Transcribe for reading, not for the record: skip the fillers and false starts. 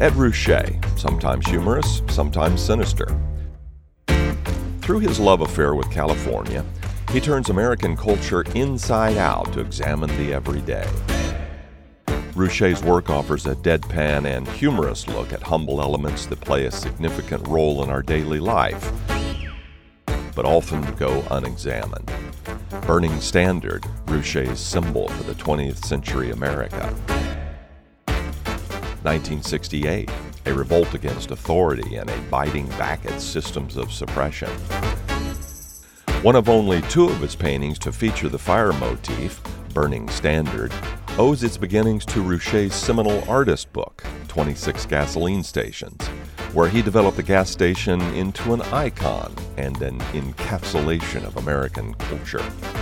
Ed Ruscha, sometimes humorous, sometimes sinister. Through his love affair with California, he turns American culture inside out to examine the everyday. Ruscha's work offers a deadpan and humorous look at humble elements that play a significant role in our daily life, but often go unexamined. Burning Standard, Ruscha's symbol for the 20th century America. 1968, a revolt against authority and a biting back at systems of suppression. One of only two of his paintings to feature the fire motif, Burning Standard, owes its beginnings to Ruscha's seminal artist book, 26 Gasoline Stations, where he developed the gas station into an icon and an encapsulation of American culture.